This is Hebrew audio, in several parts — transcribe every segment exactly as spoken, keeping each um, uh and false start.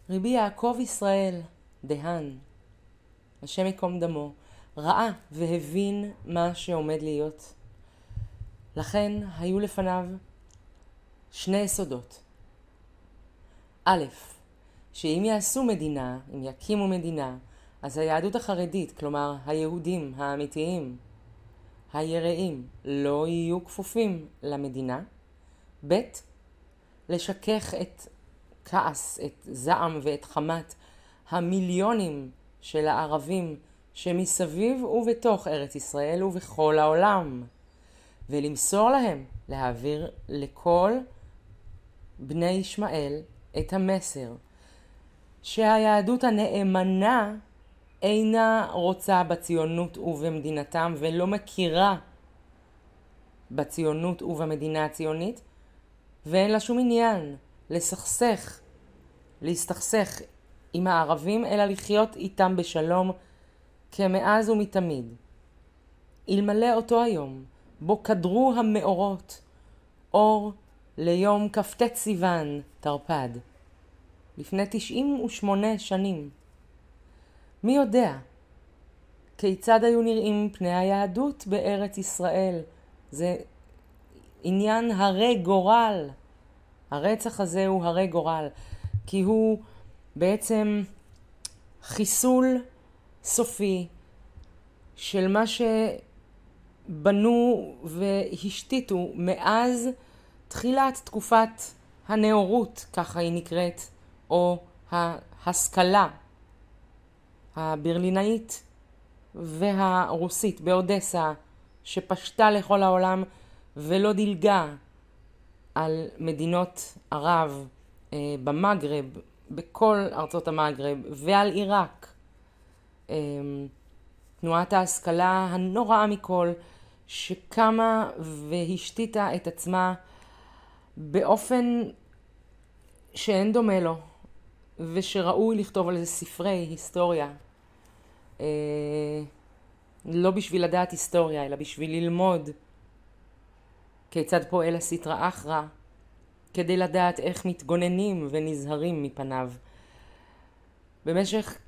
רבי יעקב ישראל דהן, השם יקום דמו, ראה והבין מה שעומד להיות. לכן היו לפניו שני יסודות. א', שאם יעשו מדינה, אם יקימו מדינה, אז היהדות החרדית, כלומר היהודים האמיתיים, היראים, לא יהיו כפופים למדינה. ב', לשכך את כעס, את זעם ואת חמת המיליונים של הערבים שמסביב ובתוך ארץ ישראל ובכל העולם, ולמסור להם, להעביר לכל בני ישמעאל את המסר שהיהדות הנאמנה אינה רוצה בציונות ובמדינתם ולא מכירה בציונות ובמדינה הציונית, ואין לה שום עניין לסכסך, להסתכסך עם הערבים, אלא לחיות איתם בשלום כמאז ומתמיד. אלמלא אותו היום בו קדרו המאורות אור ליום כ"ט סיוון תרפ"ד, לפני תשעים ושמונה שנים. מי יודע כיצד היו נראים פני היהדות בארץ ישראל? זה עניין הרי גורל. הרצח הזה הוא הרי גורל, כי הוא בעצם חיסול סופי של מה שבנו והשתיתו מאז תחילת תקופת הנאורות, ככה היא נקראת, או ההשכלה הברלינאית והרוסית באודסה, שפשטה לכל העולם ולא דילגה על מדינות ערב במגרב, בכל ארצות המגרב, ועל עיראק. תנועת ההשכלה הנוראה מכל, שקמה והשתיתה את עצמה באופן שאין דומה לו, ושראוי לכתוב על זה ספרי היסטוריה. לא בשביל לדעת היסטוריה, אלא בשביל ללמוד כיצד פועל הסטרא אחרא, כדי לדעת איך מתגוננים ונזהרים מפניו. במשך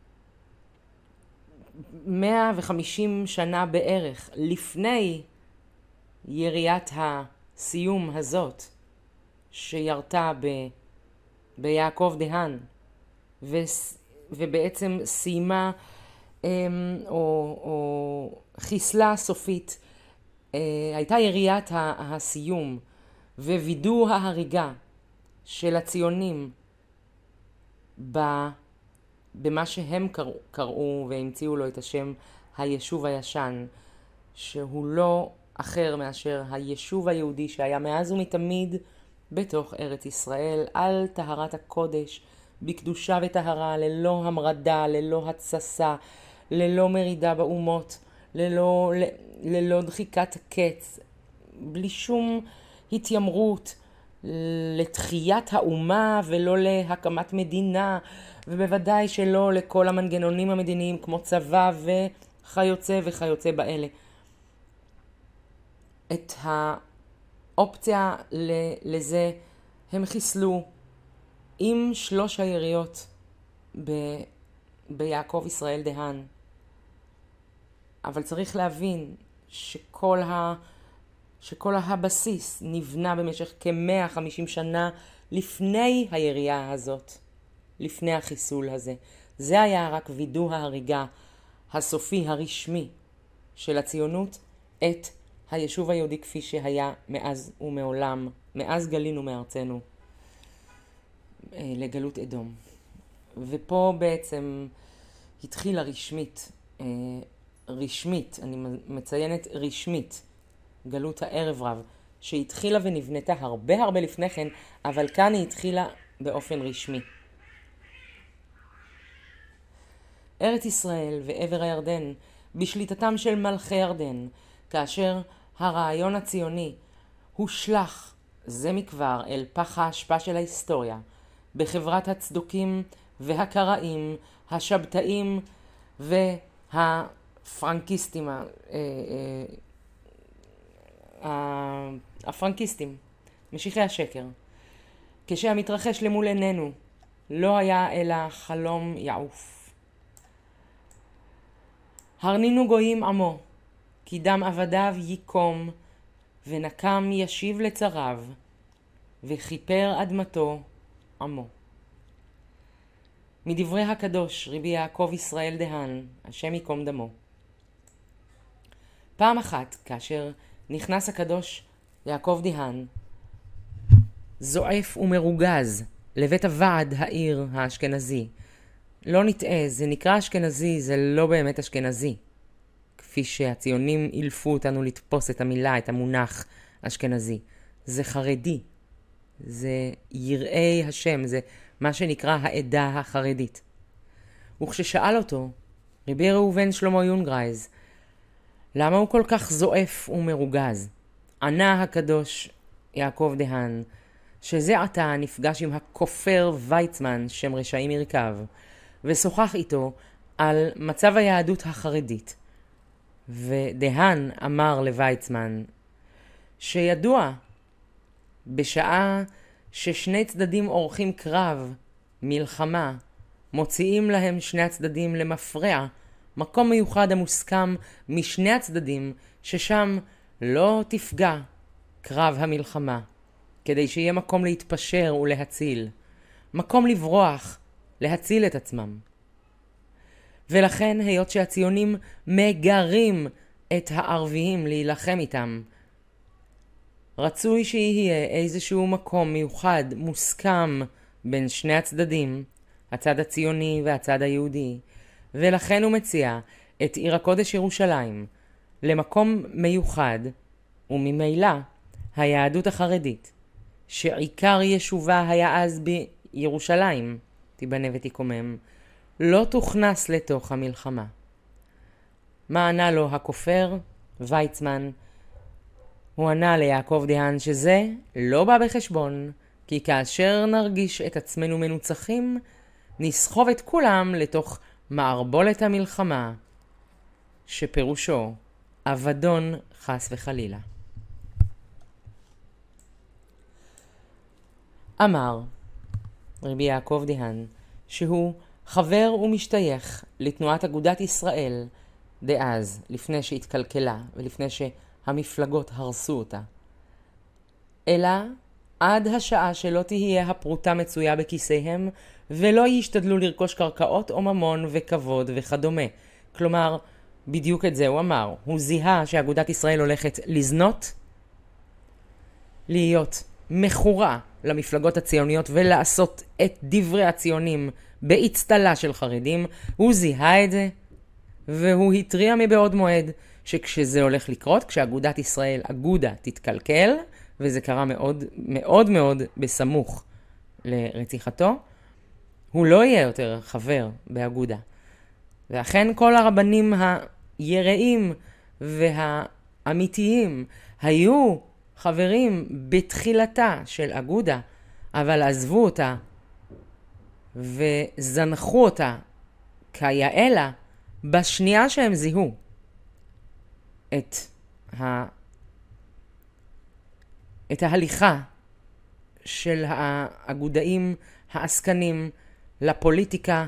מאה וחמישים שנה בערך לפני יריית הסיום הזאת שירתה ב, ביעקב דהן, ו, ובעצם סיימה או, או חיסלה סופית, הייתה יריית הסיום ווידוא ההריגה של הציונים במה שהם קראו, קראו והמציאו לו את השם היישוב הישן, שהוא לא אחר מאשר היישוב היהודי שהיה מאז ומתמיד בתוך ארץ ישראל, על טהרת הקודש, בקדושה וטהרה, ללא המרדה, ללא התססה, ללא מרידה באומות, ללא, ללא דחיקת הקץ, בלי שום התיימרות לתחיית האומה ולא להקמת מדינה, ובוודאי שלא לכל המנגנונים המדיניים כמו צבא וחיוצא וחיוצא באלה. את האופציה לזה הם חיסלו עם שלוש היריות ב... ביעקב ישראל דהן. אבל צריך להבין שכל, ה... שכל הבסיס נבנה במשך כ-מאה וחמישים שנה לפני הירייה הזאת, לפני החיסול הזה. זה היה רק וידוא ההריגה הסופי הרשמי של הציונות את היישוב היהודי כפי שהיה מאז ומעולם, מאז גלינו מארצנו לגלות אדום. ופה בעצם התחילה רשמית, רשמית, אני מציינת רשמית, גלות הערב רב, שהתחילה ונבנתה הרבה הרבה לפני כן, אבל כאן היא התחילה באופן רשמי. ארץ ישראל ועבר הירדן בשליטתם של מלכי ירדן, כאשר הרעיון הציוני הושלך זה מכבר אל פח האשפה של ההיסטוריה, בחברת הצדוקים והקראים, השבתאים והפרנקיסטים, הפרנקיסטים, משיחי השקר. כשהמתרחש למול עינינו לא היה אלא חלום יעוף. הרנינו גויים עמו, כי דם עבדיו ייקום, ונקם ישיב לצריו, וכיפר אדמתו עמו. מדברי הקדוש רבי יעקב ישראל דהן, השם ייקום דמו. פעם אחת, כאשר נכנס הקדוש יעקב דהן, זועף ומרוגז לבית הוועד העיר האשכנזי. לא נטעה, זה נקרא אשכנזי, זה לא באמת אשכנזי. כפי שהציונים אילפו אותנו לתפוס את המילה, את המונח אשכנזי. זה חרדי, זה יראי השם, זה מה שנקרא העדה החרדית. וכששאל אותו רבי ראובן שלמה יונגרייז, למה הוא כל כך זועף ומרוגז? ענה הקדוש יעקב דהן, שזה עתה נפגש עם הכופר ויצמן, שם רשעים ירכב, ושוחח איתו על מצב היהדות החרדית. ודהן אמר לויצמן, שידוע, בשעה ששני צדדים עורכים קרב, מלחמה, מוציאים להם שני הצדדים למפרע, מקום מיוחד המוסכם משני הצדדים, ששם לא תפגע קרב המלחמה, כדי שיהיה מקום להתפשר ולהציל, מקום לברוח, להציל את עצמם. ולכן, היות שהציונים מגרים את הערביים להילחם איתם, רצוי שיהיה איזשהו מקום מיוחד, מוסכם, בין שני הצדדים, הצד הציוני והצד היהודי, ולכן הוא מציע את עיר הקודש ירושלים למקום מיוחד, וממילא היהדות החרדית, שעיקר ישובה היה אז בירושלים, תיבנה ותיקומם, לא תוכנס לתוך המלחמה. מה ענה לו הכופר? ויצמן. הוא ענה ליעקב דהן שזה לא בא בחשבון, כי כאשר נרגיש את עצמנו מנוצחים, נסחוב את כולם לתוך מערבולת המלחמה, שפירושו אבדון חס וחלילה. אמר רבי יעקב דהן, שהוא חבר ומשתייך לתנועת אגודת ישראל דאז, לפני שהתקלקלה ולפני שהמפלגות הרסו אותה. אלא עד השעה שלא תהיה הפרוטה מצויה בכיסיהם, ולא ישתדלו לרכוש קרקעות או ממון וכבוד וכדומה. כלומר, בדיוק את זה הוא אמר. הוא זיהה שאגודת ישראל הולכת לזנות, להיות מכורה למפלגות הציוניות ולעשות את דברי הציונים באצטלה של חרדים. הוא זיהה את זה, והוא התריע מבעוד מועד שכשזה הולך לקרות, כשאגודת ישראל, אגודה, תתקלקל, וזה קרה מאוד מאוד מאוד בסמוך לרציחתו, הוא לא יהיה יותר חבר באגודה. ואכן כל הרבנים היראים והאמיתיים היו חברים בתחילתה של אגודה, אבל עזבו אותה וזנחו אותה כיעלה בשנייה שהם זיהו את ה... את ההליכה של האגודאים העסקנים לפוליטיקה,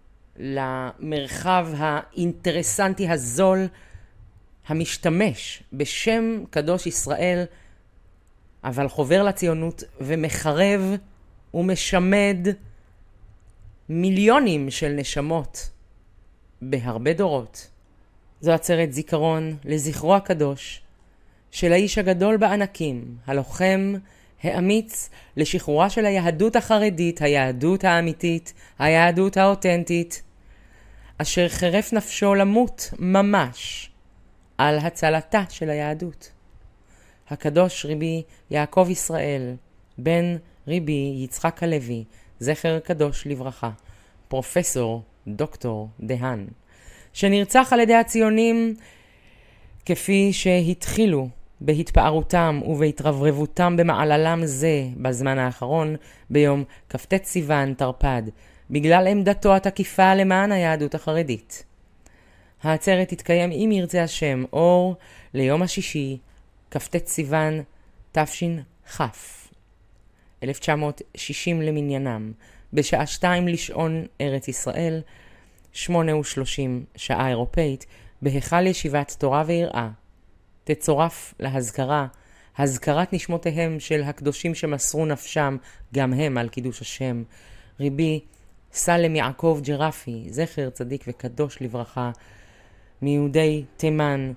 למרחב האינטרסנטי הזול, המשתמש בשם קדוש ישראל, אבל חובר לציונות ומחרב ומשמד מיליונים של נשמות בהרבה דורות. זו עצרת זיכרון לזכרו הקדוש של האיש הגדול בענקים, הלוחם האמיץ לשחרורה של היהדות החרדית, היהדות האמיתית, היהדות האותנטית, אשר חרף נפשו למות ממש על הצלתה של היהדות. הקדוש רבי יעקב ישראל, בן רבי יצחק הלוי, זכר קדוש לברכה, פרופסור דוקטור דהן, שנרצח על ידי הציונים כפי שהתחילו בהתפארותם ובהתרברבותם במעללם זה בזמן האחרון, ביום כ"ט סיוון תרפ"ד, בגלל עמדתו התקיפה למען היהדות החרדית. העצרת תתקיים אם ירצה השם אור ליום השישי, כ"ט סיוון תש"כ, אלף תשע מאות שישים למניינם, בשעה שתיים לשעון ארץ ישראל, שמונה ושלושים שעה אירופאית, בהיכל ישיבת תורה ויראה. תצורף להזכרה, הזכרת נשמותיהם של הקדושים שמסרו נפשם, גם הם על קידוש השם. ריבי סלם יעקב ג'רפי, זכר צדיק וקדוש לברכה, מיהודי תימן,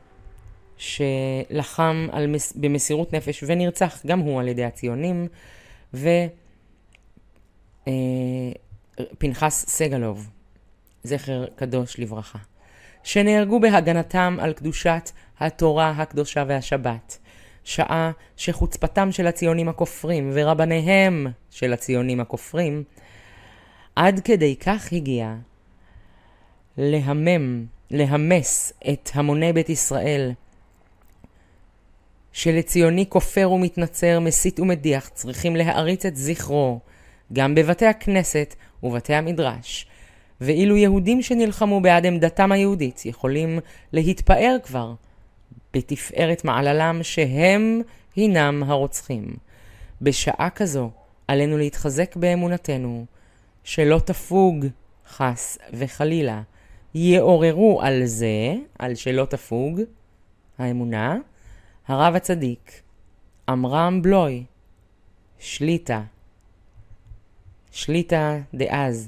שלחם על מס... במסירות נפש ונרצח גם הוא על ידי הציונים, ופנחס סגלוב, זכר קדוש לברכה, שנהרגו בהגנתם על קדושת התורה הקדושה והשבת, שעה שחוצפתם של הציונים הכופרים ורבניהם של הציונים הכופרים עד כדי כך הגיע להמם, להמס את המוני בית ישראל, שלציוני כופר ומתנצר, מסית ומדיח, צריכים להעריץ את זכרו גם בבתי הכנסת ובתי המדרש. ואילו יהודים שנלחמו בעד עמדתם היהודית יכולים להתפאר כבר בתפארת מעללם שהם הינם הרוצחים. בשעה כזו עלינו להתחזק באמונתנו, שלא תפוג חס וחלילה. יעוררו על זה, על שלא תפוג האמונה, הרב הצדיק אמרם בלוי, שליטה, שליטה דאז,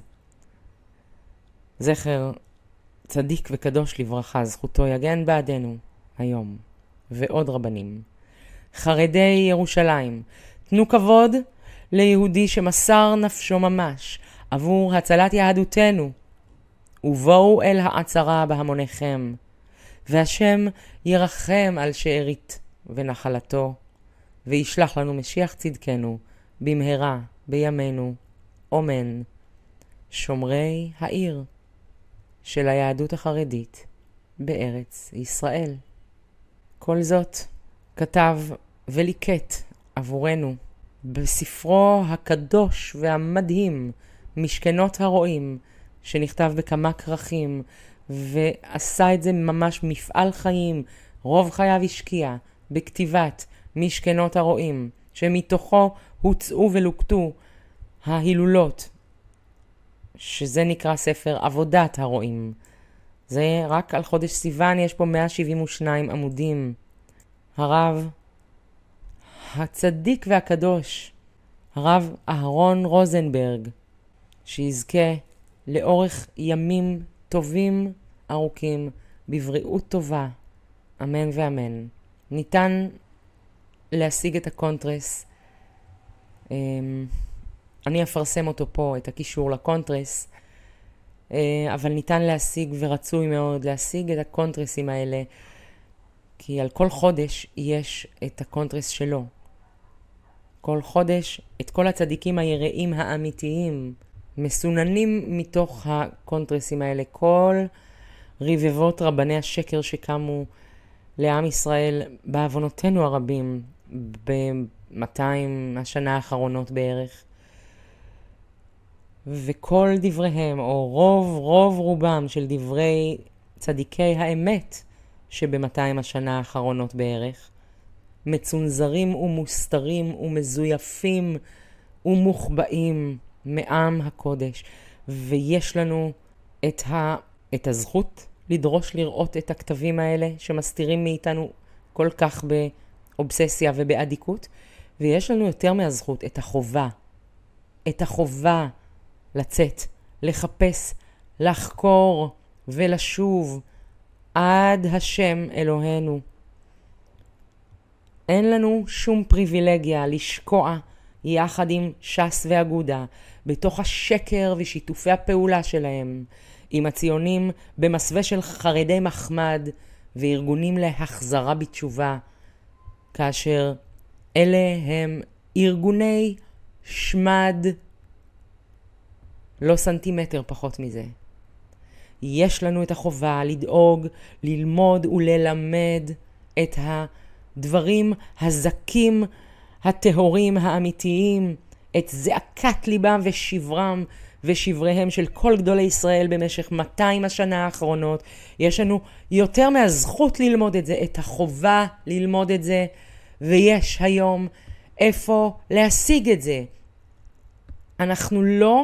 זכר צדיק וקדוש לברכה, זכותו יגן בעדנו היום, ועוד רבנים. חרדי ירושלים, תנו כבוד ליהודי שמסר נפשו ממש עבור הצלת יהדותנו, ובואו אל העצרה בהמוניכם, והשם ירחם על שארית ונחלתו, וישלח לנו משיח צדקנו במהרה בימינו, אמן. שומרי העיר של היהדות החרדית בארץ ישראל. כל זאת כתב וליקט עבורנו בספרו הקדוש והמדהים משכנות הרועים, שנכתב בכמה כרכים, ועשה את זה ממש מפעל חיים, רוב חייו השקיע בכתיבת משכנות הרועים, שמתוכו הוצאו ולוקטו ההילולות, שזה נקרא ספר עבודת הרועים. זה רק על חודש סיוון, יש פה מאה שבעים ושניים עמודים. הרב הצדיק והקדוש, הרב אהרון רוזנברג, שיזכה לאורך ימים טובים ארוכים, בבריאות טובה, אמן ואמן. ניתן להשיג את הקונטרס, אני אפרסם אותו פה, את הקישור לקונטרס, אבל ניתן להשיג ורצוי מאוד להשיג את הקונטרסים האלה, כי על כל חודש יש את הקונטרס שלו. כל חודש את כל הצדיקים היראים האמיתיים מסוננים מתוך הקונטרסים האלה, כל רבבות רבני השקר שקמו לעם ישראל בעוונותינו הרבים ב-מאתיים השנה האחרונות בערך, וכל דבריהם, או רוב רוב רובם של דברי צדיקי האמת שב-מאתיים השנה האחרונות בערך, מצונזרים ומוסתרים ומזויפים ומוחבאים מעם הקודש, ויש לנו את, ה... את הזכות לדרוש לראות את הכתבים האלה שמסתירים מאיתנו כל כך באובססיה ובאדיקות, ויש לנו יותר מהזכות את החובה, את החובה לצאת, לחפש, לחקור ולשוב עד השם אלוהינו. אין לנו שום פריבילגיה לשקוע יחד עם ש"ס ואגודה בתוך השקר ושיתופי הפעולה שלהם עם הציונים במסווה של חרדי מחמד וארגונים להחזרה בתשובה, כאשר אלה הם ארגוני שמד, לא סנטימטר פחות מזה. יש לנו את החובה לדאוג, ללמוד וללמד את הדברים הזקים, הטהורים, האמיתיים, את זעקת ליבם ושברם ושבריהם של כל גדולי ישראל במשך מאתיים השנה האחרונות. יש לנו יותר מהזכות ללמוד את זה, את החובה ללמוד את זה, ויש היום איפה להשיג את זה. אנחנו לא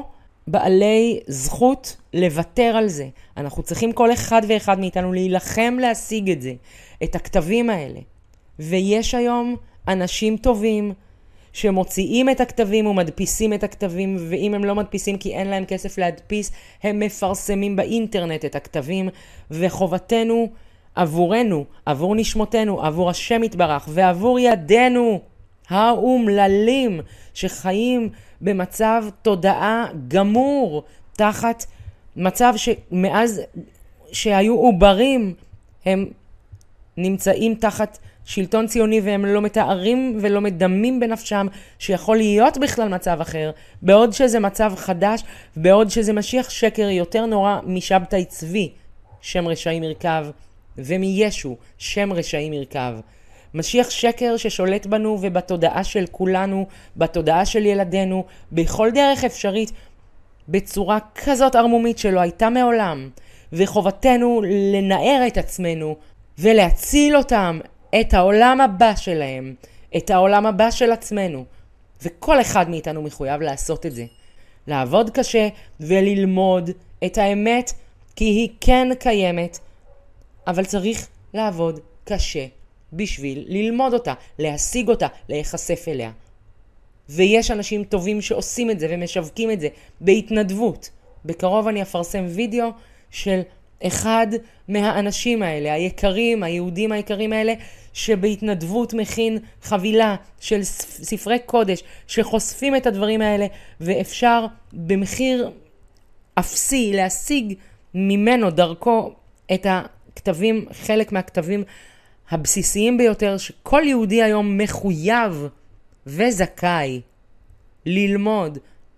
בעלי זכות לוותר על זה. אנחנו צריכים כל אחד ואחד מאיתנו להילחם להשיג את זה, את הכתבים האלה. ויש היום אנשים טובים שמוציאים את הכתבים ומדפיסים את הכתבים, ואם הם לא מדפיסים כי אין להם כסף להדפיס, הם מפרסמים באינטרנט את הכתבים, וחובתנו עבורנו, עבור נשמותינו, עבור השם יתברך, ועבור ידינו האומללים שחיים במצב תודעה גמור, תחת מצב שמאז שהיו עוברים הם נמצאים תחת שלטון ציוני, והם לא מתארים ולא מדמים בנפשם שיכול להיות בכלל מצב אחר, בעוד שזה מצב חדש, בעוד שזה משיח שקר יותר נורא משבתאי צבי, שם רשעים ירכב, ומישו, שם רשעים ירכב. משיח שקר ששולט בנו ובתודעה של כולנו, בתודעה של ילדינו, בכל דרך אפשרית, בצורה כזאת ערמומית שלא הייתה מעולם. וחובתנו לנער את עצמנו ולהציל אותם, את העולם הבא שלהם, את העולם הבא של עצמנו. וכל אחד מאיתנו מחויב לעשות את זה. לעבוד קשה וללמוד את האמת, כי היא כן קיימת, אבל צריך לעבוד קשה בשביל ללמוד אותה, להשיג אותה, להיחשף אליה. ויש אנשים טובים שעושים את זה ומשווקים את זה בהתנדבות. בקרוב אני אפרסם וידאו של אחד מהאנשים האלה, היקרים, היהודים היקרים האלה, שבהתנדבות מכין חבילה של ספרי קודש, שחושפים את הדברים האלה, ואפשר במחיר אפסי להשיג ממנו, דרכו, את הכתבים, חלק מהכתבים הבסיסיים ביותר, שכל יהודי היום מחויב וזכאי ללמוד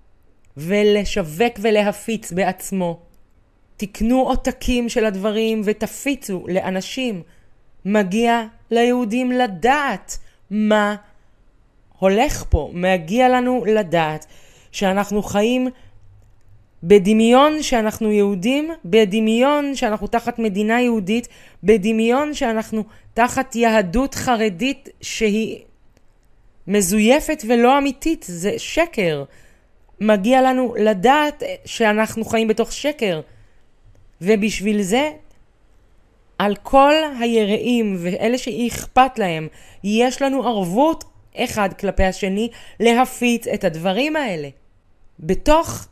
ולשווק ולהפיץ בעצמו. תקנו עותקים של הדברים ותפיצו לאנשים. מגיע ליהודים לדעת מה הולך פה. מגיע לנו לדעת שאנחנו חיים בדמיון שאנחנו יהודים, בדמיון שאנחנו תחת מדינה יהודית, בדמיון שאנחנו תחת יהדות חרדית שהיא מזויפת ולא אמיתית. זה שקר. מגיע לנו לדעת שאנחנו חיים בתוך שקר. ובשביל זה, על כל היראים ואלה שאכפת להם, יש לנו ערבות אחד כלפי השני להפיץ את הדברים האלה. בתוך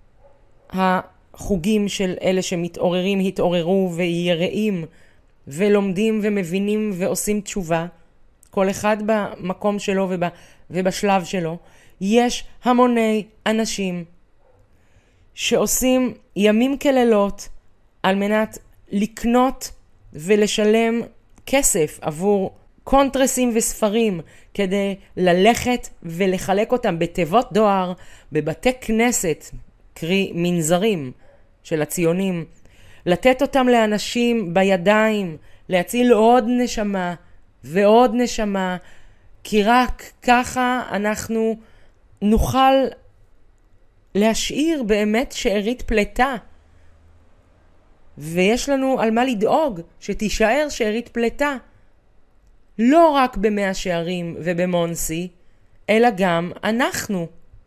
החוגים של אלה שמתעוררים, התעוררו ויראים ולומדים ומבינים ועושים תשובה, כל אחד במקום שלו וב, ובשלב שלו, יש המוני אנשים שעושים ימים כלילות על מנת לקנות ולשלם כסף עבור קונטרסים וספרים, כדי ללכת ולחלק אותם בתיבות דואר, בבתי כנסת, קרי מנזרים של הציונים, לתת אותם לאנשים בידיים, להציל עוד נשמה ועוד נשמה, כי רק ככה אנחנו נוכל להשאיר באמת שארית פלטה. ויש לנו על מה לדאוג שתישאר שארית פלטה. לא רק במאה שערים ובמונסי, אלא גם אנחנו.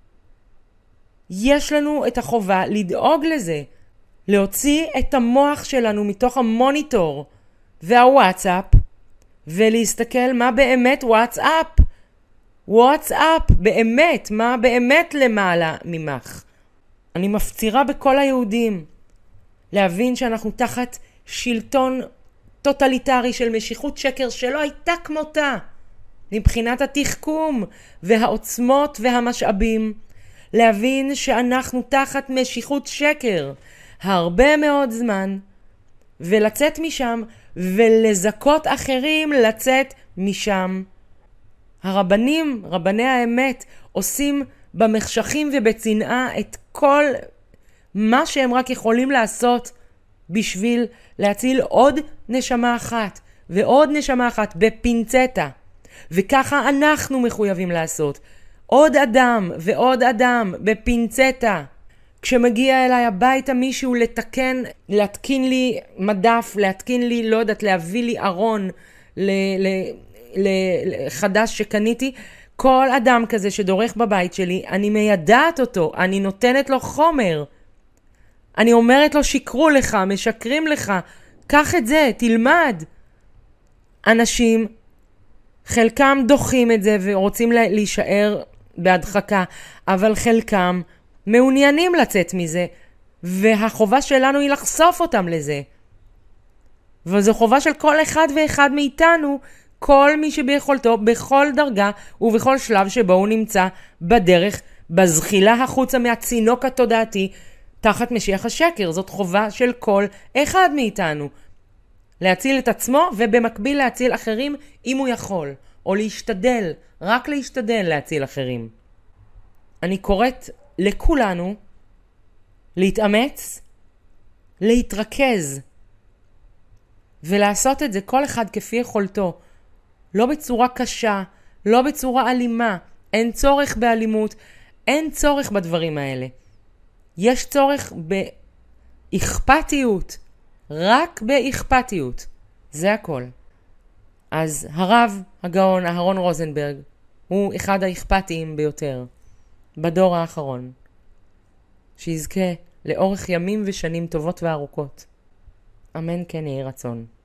יש לנו את החובה לדאוג לזה. להוציא את המוח שלנו מתוך המוניטור והוואטסאפ, ולהסתכל מה באמת וואטסאפ. וואטסאפ, באמת, מה באמת למעלה ממך. אני מפצירה בכל היהודים להבין שאנחנו תחת שלטון טוטליטרי של משיכות שקר שלא הייתה כמותה. מבחינת התחכום והעוצמות והמשאבים, להבין שאנחנו תחת משיכות שקר הרבה מאוד זמן, ולצאת משם ולזכות אחרים לצאת משם. הרבנים, רבני האמת, עושים במחשכים ובצנעה את כל מה שהם רק יכולים לעשות בשביל להציל עוד נשמה אחת ועוד נשמה אחת בפינצטה. וככה אנחנו מחויבים לעשות. עוד אדם ועוד אדם בפינצטה. כשמגיע אליי הביתה מישהו לתקן, להתקין לי מדף, להתקין לי, לא יודעת, להביא לי ארון ל, ל, ל, חדש שקניתי, כל אדם כזה שדורך בבית שלי, אני מיידעת אותו, אני נותנת לו חומר. אני אומרת לו, שיקרו לך, משקרים לך, קח את זה, תלמד. אנשים, חלקם דוחים את זה ורוצים להישאר בהדחקה, אבל חלקם מעוניינים לצאת מזה, והחובה שלנו היא לחשוף אותם לזה. וזו חובה של כל אחד ואחד מאיתנו, כל מי שביכולתו, בכל דרגה ובכל שלב שבו הוא נמצא בדרך, בזחילה החוצה מהצינוק התודעתי, תחת משיח השקר. זאת חובה של כל אחד מאיתנו. להציל את עצמו ובמקביל להציל אחרים אם הוא יכול. או להשתדל, רק להשתדל להציל אחרים. אני קוראת לכולנו להתאמץ, להתרכז, ולעשות את זה כל אחד כפי יכולתו. לא בצורה קשה, לא בצורה אלימה. אין צורך באלימות, אין צורך בדברים האלה. יש צורך באכפתיות, רק באכפתיות. זה הכל. אז הרב הגאון אהרון רוזנברג הוא אחד האכפתיים ביותר בדור האחרון. שיזכה לאורך ימים ושנים טובות וארוכות. אמן כן יהי רצון.